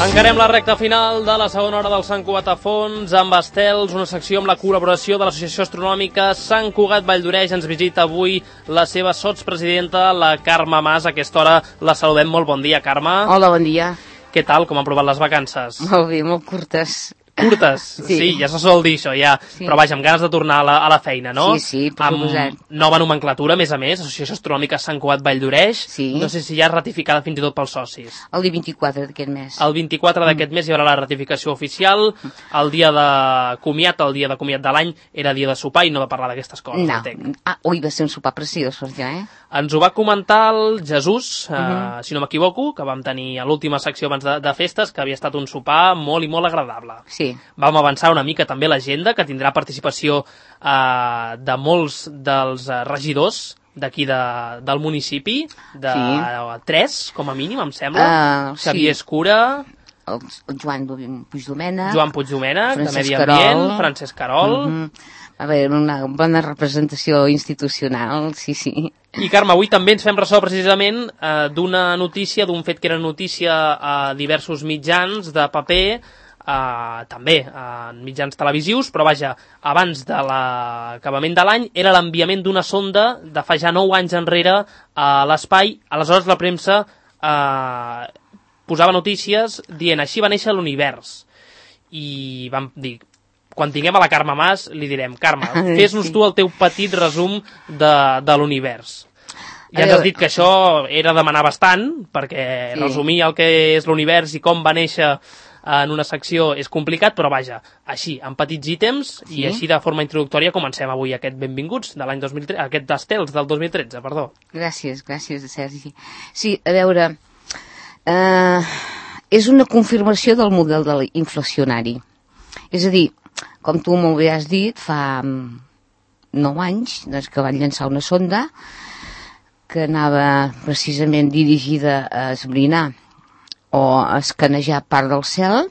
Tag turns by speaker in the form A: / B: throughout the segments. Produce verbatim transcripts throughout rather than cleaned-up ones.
A: Encarem la recta final de la segona hora del Sant Cugat a fons amb estels, una secció amb la col·laboració de l'Associació Astronòmica Sant Cugat Valldoreix. Ens visita avui la seva sotspresidenta, la Carme Mas. A aquesta hora la saludem. Molt bon dia, Carme.
B: Hola, bon dia.
A: Què tal? Com han provat les vacances?
B: Molt bé, molt curtes.
A: Curtes?
B: Sí,
A: sí, ja se sol dir això, ja. Sí. Però vaja, amb ganes de tornar a la, a la feina, no?
B: Sí, sí, per suposat.
A: Amb nova nomenclatura, a més a més, Associació Astronòmica Sant Cugat Valldoreix.
B: Sí.
A: No sé si ja és ratificada fins i tot pels socis.
B: El dia vint-i-quatre d'aquest mes.
A: El vint-i-quatre mm. d'aquest mes hi haurà la ratificació oficial. El dia de comiat, el dia de comiat de l'any, era dia de sopar i no de parlar d'aquestes coses.
B: No. Ah, ui, va ser un sopar preciós per això, eh?
A: Ens ho va comentar el Jesús, eh,
B: Mhm.
A: si no m'equivoco, que vam tenir a l'última secció abans de, de festes, que havia estat un sopar molt i molt agradable.
B: Sí.
A: Vam avançar una mica també l'agenda, que tindrà participació eh, de molts dels eh, regidors d'aquí de, del municipi, de
B: Sí.
A: eh, tres, com a mínim, em sembla.
B: Uh,
A: Xavier
B: sí.
A: Escura,
B: El, el Joan Puigdomènech.
A: Joan Puigdomènech, de
B: Francesc
A: Medi Ambient,
B: Querol.
A: Francesc Querol.
B: Mhm. A veure, una bona representació institucional, sí, sí.
A: I, Carme, avui també ens fem ressò precisament eh, d'una notícia, d'un fet que era notícia a diversos mitjans de paper, eh, també en mitjans televisius, però vaja, abans de l'acabament de l'any, era l'enviament d'una sonda de fa ja nou anys enrere a l'espai. Aleshores la premsa eh, posava notícies dient així va néixer l'univers. I vam dir, quan tinguem a la Carme Mas, li direm, Carme, fes-nos
B: Sí.
A: tu el teu petit resum de, de l'univers. Ja ens
B: A
A: has
B: veure.
A: dit que això era demanar bastant, perquè
B: Sí.
A: resumir el que és l'univers i com va néixer en una secció és complicat, però vaja, així, en petits ítems,
B: Sí.
A: i així de forma introductòria comencem avui aquest Benvinguts de l'any dos mil tretze, aquest d'Estels del dos mil tretze, perdó.
B: Gràcies, gràcies, Sergi. Sí, a veure, eh, és una confirmació del model de l'inflacionari. És a dir, com tu molt bé has dit, fa mm, nou anys doncs, que van llançar una sonda que anava precisament dirigida a esbrinar o a escanejar part del cel,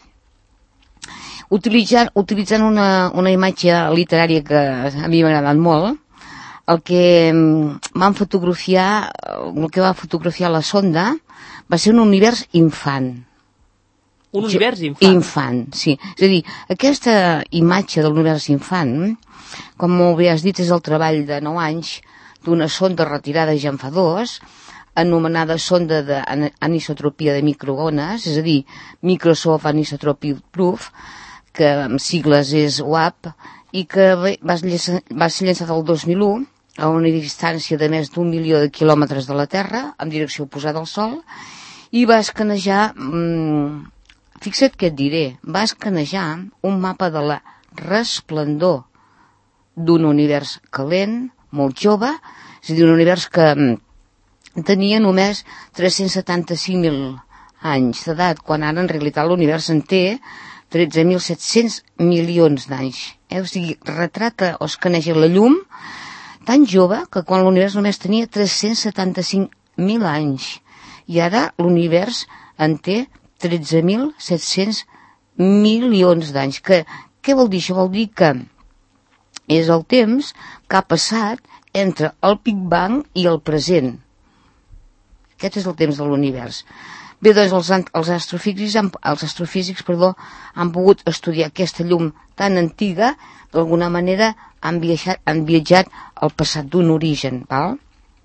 B: utilitzant, utilitzant una, una imatge literària que a mi m'ha agradat molt. El que mm, van fotografiar, el que va fotografiar la sonda va ser un univers infant.
A: Un univers infant.
B: Infant, sí. És a dir, aquesta imatge de l'univers infant, com molt bé has dit, és el treball de nou anys d'una sonda retirada ja en fa dos, anomenada sonda d'anisotropia de microones, és a dir, Microsoft Anisotropy Proof, que amb sigles és U A P, i que va ser, va ser llançat el dos mil u a una distància de més d'un milió de quilòmetres de la Terra, en direcció oposada al Sol, i va escanejar, mmm, fixa't què et diré, va escanejar un mapa de la resplendor d'un univers calent, molt jove, és a dir, un univers que tenia només tres-cents setanta-cinc mil anys d'edat, quan ara en realitat l'univers en té tretze mil set-cents milions d'anys. Eh? O sigui, retrata o escaneja la llum tan jove que quan l'univers només tenia tres-cents setanta-cinc mil anys. I ara l'univers en té tretze mil set-cents milions d'anys. Que, què vol dir? Això vol dir que és el temps que ha passat entre el Big Bang i el present. Aquest és el temps de l'univers. Bé, doncs els, els astrofísics, han, els astrofísics perdó, han pogut estudiar aquesta llum tan antiga, d'alguna manera han viatjat, han viatjat al passat d'un origen. Val?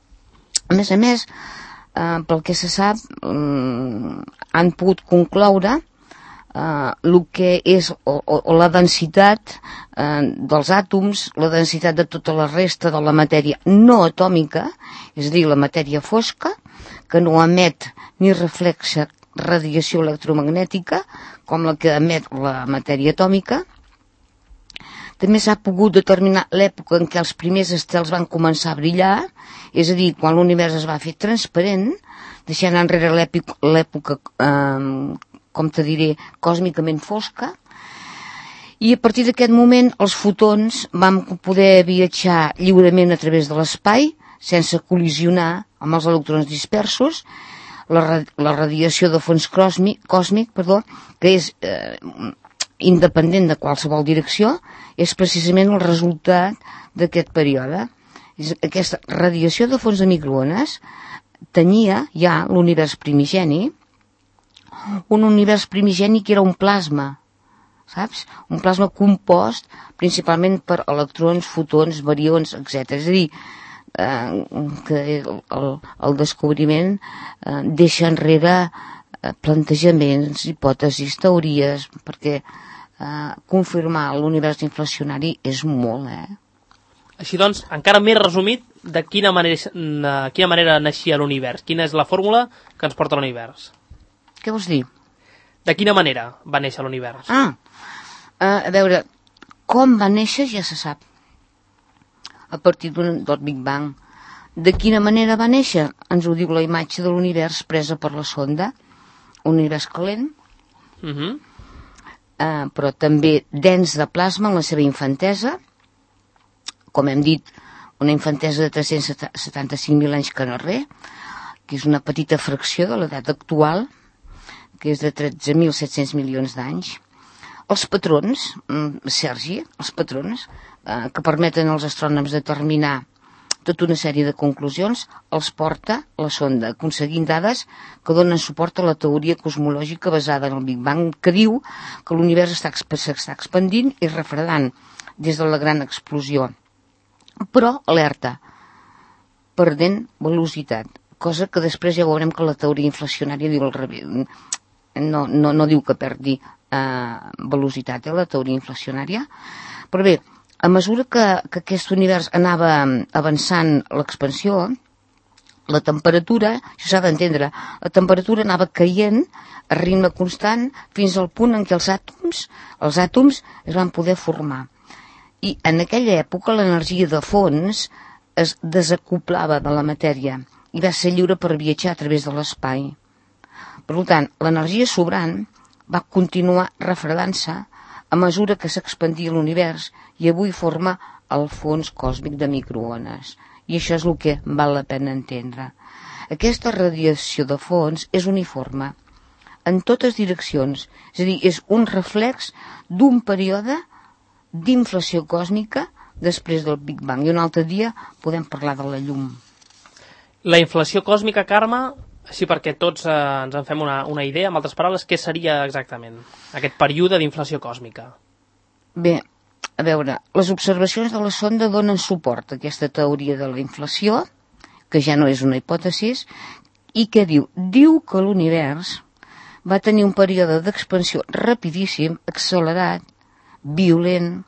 B: A més a més, eh, pel que se sap, eh, han pogut concloure eh, el que és o, o, o la densitat eh, dels àtoms, la densitat de tota la resta de la matèria no atòmica, és a dir, la matèria fosca, que no emet ni reflexa radiació electromagnètica, com la que emet la matèria atòmica. També s'ha pogut determinar l'època en què els primers estels van començar a brillar, és a dir, quan l'univers es va fer transparent, deixant enrere l'època, eh, com te diré, còsmicament fosca, i a partir d'aquest moment els fotons van poder viatjar lliurement a través de l'espai, sense col·lisionar amb els electrons dispersos. La, la radiació de fons còsmic, còsmic perdó, que és eh, independent de qualsevol direcció, és precisament el resultat d'aquest període. Aquesta radiació de fons de microones tenia ja l'univers primigeni un univers primigeni que era un plasma, saps? Un plasma compost principalment per electrons, fotons, barions, etcètera. És a dir, eh, que el, el descobriment eh, deixa enrere eh, plantejaments, hipòtesis, teories, perquè eh, confirmar l'univers inflacionari és molt, eh?
A: Així doncs, encara més resumit, de quina manera, de quina manera naixia l'univers? Quina és la fórmula que ens porta a l'univers?
B: Què vols dir?
A: De quina manera va néixer l'univers?
B: Ah, a veure, com va néixer ja se sap. A partir d'un, del Big Bang. De quina manera va néixer? Ens ho diu la imatge de l'univers presa per la sonda. Un univers calent,
A: Uh -huh.
B: eh, però també dens de plasma en la seva infantesa. Com hem dit, una infantesa de tres-cents setanta-cinc mil anys que no res, que és una petita fracció de l'edat actual, que és de tretze mil set-cents milions d'anys. Els patrons, Sergi, els patrons, eh, que permeten als astrònoms determinar tota una sèrie de conclusions, els porta la sonda, aconseguint dades que donen suport a la teoria cosmològica basada en el Big Bang, que diu que l'univers s'està expandint i refredant des de la gran explosió. Però, alerta, perdent velocitat, cosa que després ja veurem que la teoria inflacionària diu al revés. No, no, no diu que perdi eh, velocitat, eh, la teoria inflacionària. Però bé, a mesura que, que aquest univers anava avançant l'expansió, la temperatura, això s'ha d'entendre, la temperatura anava caient a ritme constant fins al punt en què els àtoms, els àtoms es van poder formar. I en aquella època l'energia de fons es desacoplava de la matèria i va ser lliure per viatjar a través de l'espai. Per tant, l'energia sobrant va continuar refredant-se a mesura que s'expandia l'univers i avui forma el fons còsmic de microones. I això és el que val la pena entendre. Aquesta radiació de fons és uniforme en totes direccions, és a dir, és un reflex d'un període d'inflació còsmica després del Big Bang. I un altre dia podem parlar de la llum.
A: La inflació còsmica, Carme, així perquè tots eh, ens en fem una, una idea, amb altres paraules, què seria exactament aquest període d'inflació còsmica?
B: Bé, a veure, les observacions de la sonda donen suport a aquesta teoria de la inflació, que ja no és una hipòtesi, i què diu? Diu que l'univers va tenir un període d'expansió rapidíssim, accelerat, violent,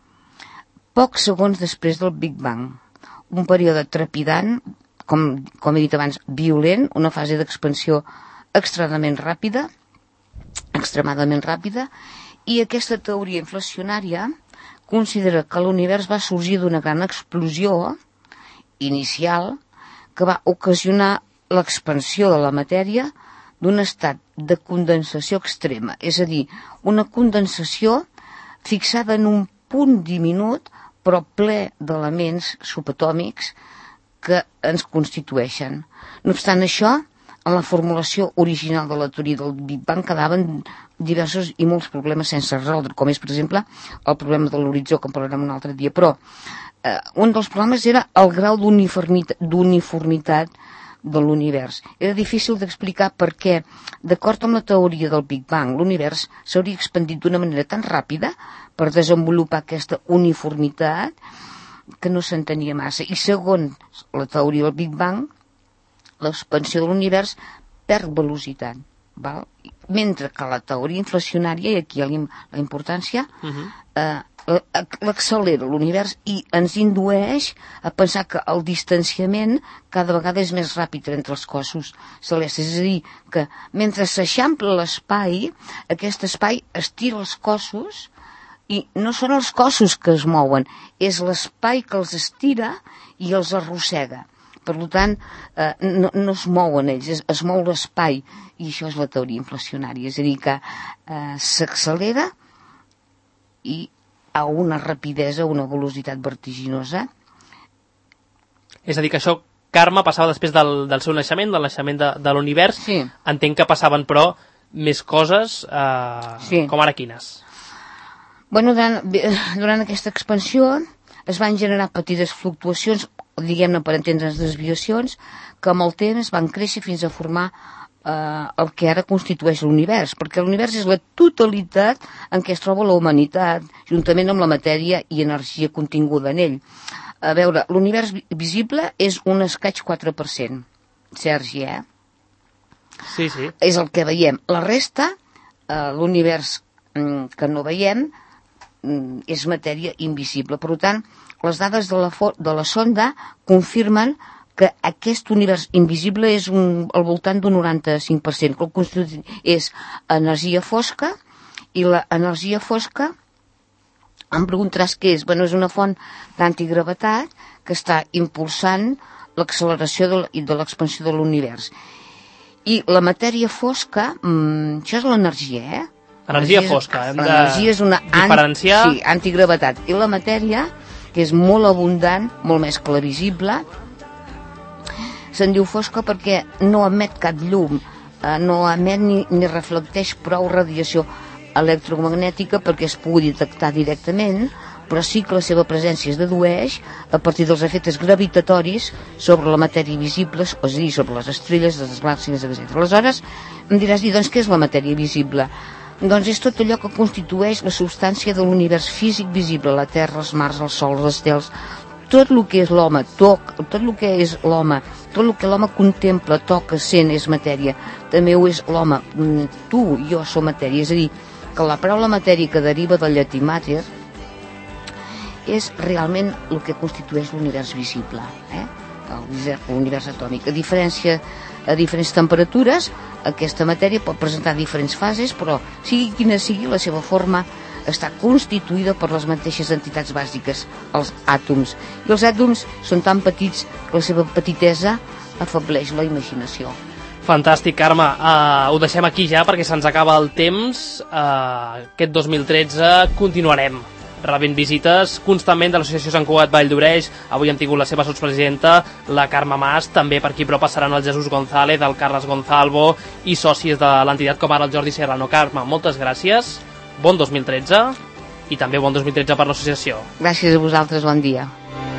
B: pocs segons després del Big Bang. Un període trepidant, com, com he dit abans, violent, una fase d'expansió extremadament ràpida, extremadament ràpida, i aquesta teoria inflacionària considera que l'univers va sorgir d'una gran explosió inicial que va ocasionar l'expansió de la matèria d'un estat de condensació extrema, és a dir, una condensació fixada en un punt diminut però ple d'elements subatòmics que ens constitueixen. No obstant això, en la formulació original de la teoria del Big Bang quedaven diversos i molts problemes sense resoldre, com és, per exemple, el problema de l'horitzó, que en parlarem un altre dia. Però eh, un dels problemes era el grau d'uniformitat, d'uniformitat de l'univers. Era difícil d'explicar perquè, d'acord amb la teoria del Big Bang, l'univers s'hauria expandit d'una manera tan ràpida per desenvolupar aquesta uniformitat que no s'entenia massa. I segons la teoria del Big Bang, l'expansió de l'univers perd velocitat, val? Mentre que la teoria inflacionària, i aquí hi ha la importància, uh-huh. eh, l'accelera l'univers i ens indueix a pensar que el distanciament cada vegada és més ràpid entre els cossos celestes. És a dir, que mentre s'eixampla l'espai, aquest espai estira els cossos i no són els cossos que es mouen, és l'espai que els estira i els arrossega. Per tant, eh, no, no es mouen ells, es, es mou l'espai, i això és la teoria inflacionària. És a dir, que eh, s'accelera i a una rapidesa, una velocitat vertiginosa.
A: És a dir, que això, Carme, passava després del, del seu naixement, del naixement de, de l'univers.
B: Sí.
A: Entenc que passaven, però, més coses, eh, sí. Com ara quines?
B: Bueno, durant, durant aquesta expansió es van generar petites fluctuacions, diguem-ne per entendre's desviacions, que amb el temps van créixer fins a formar eh, el que ara constitueix l'univers, perquè l'univers és la totalitat en què es troba la humanitat, juntament amb la matèria i energia continguda en ell. A veure, l'univers visible és un escaig quatre per cent, Sergi, eh?
A: Sí, sí.
B: És el que veiem. La resta, eh, l'univers mm, que no veiem, mm, és matèria invisible. Per tant, les dades de la, de la sonda confirmen que aquest univers invisible és un, al voltant d'un noranta-cinc per cent, que el constituït és energia fosca, i l'energia fosca, em preguntaràs què és? Bueno, és una font d'antigravetat que està impulsant l'acceleració de, de l'expansió de l'univers. I la matèria fosca, mmm, això és l'energia, eh?
A: Energia fosca, hem de
B: l'energia és una
A: diferenciar...
B: An, sí, antigravetat. I la matèria, que és molt abundant, molt més que la visible, se'n diu fosca perquè no emet cap llum, eh, no emet ni, ni reflecteix prou radiació electromagnètica perquè es pugui detectar directament, però sí que la seva presència es dedueix a partir dels efectes gravitatoris sobre la matèria visible, és a dir, sobre les estrelles, les galàxies, etcètera. Aleshores, em diràs, i doncs què és la matèria visible? Doncs és tot allò que constitueix la substància de l'univers físic visible, la Terra, els mars, el Sol, els estels, tot el que és l'home, tot, tot el que és l'home, tot el que l'home contempla, toca, sent, és matèria. També ho és l'home, tu i jo som matèria, és a dir, que la paraula matèria que deriva del llatí mater és realment el que constitueix l'univers visible, eh? L'univers atòmic. A diferència, a diferents temperatures, aquesta matèria pot presentar diferents fases, però sigui quina sigui la seva forma, està constituïda per les mateixes entitats bàsiques, els àtoms. I els àtoms són tan petits que la seva petitesa afableix la imaginació.
A: Fantàstic, Carme. Uh, ho deixem aquí ja perquè se'ns acaba el temps. Uh, aquest dos mil tretze continuarem rebent visites constantment de l'Associació Sant Cugat Vall d'Oreix. Avui hem tingut la seva sotspresidenta, la Carme Mas, també per aquí però passaran el Jesús González, el Carles Gonzalvo i socis de l'entitat com ara el Jordi Serrano. Carme, moltes gràcies, bon dos mil tretze i també bon dos mil tretze per l'associació.
B: Gràcies a vosaltres, bon dia.